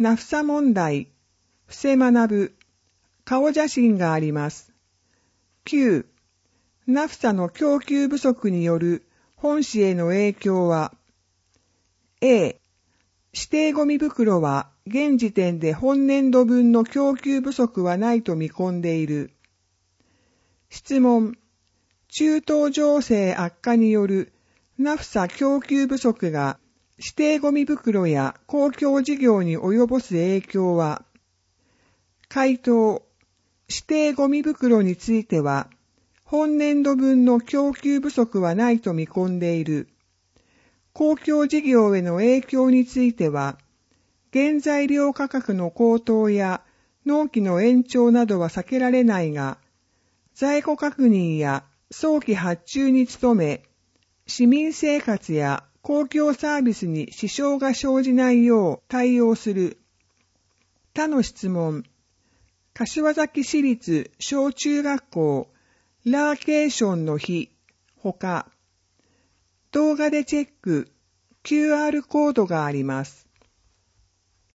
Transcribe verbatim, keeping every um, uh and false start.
ナフサ問題、伏せ学ぶ、顔写真があります。きゅう、ナフサの供給不足による本市への影響は、A、指定ゴミ袋は現時点で本年度分の供給不足はないと見込んでいる。質問、中東情勢悪化によるナフサ供給不足が指定ゴミ袋や公共事業に及ぼす影響は、回答、指定ゴミ袋については、本年度分の供給不足はないと見込んでいる。公共事業への影響については、原材料価格の高騰や納期の延長などは避けられないが、在庫確認や早期発注に努め、市民生活や公共サービスに支障が生じないよう対応する。他の質問。柏崎市立小中学校ラーケーションの日、ほか、動画でチェック、キューアール コードがあります。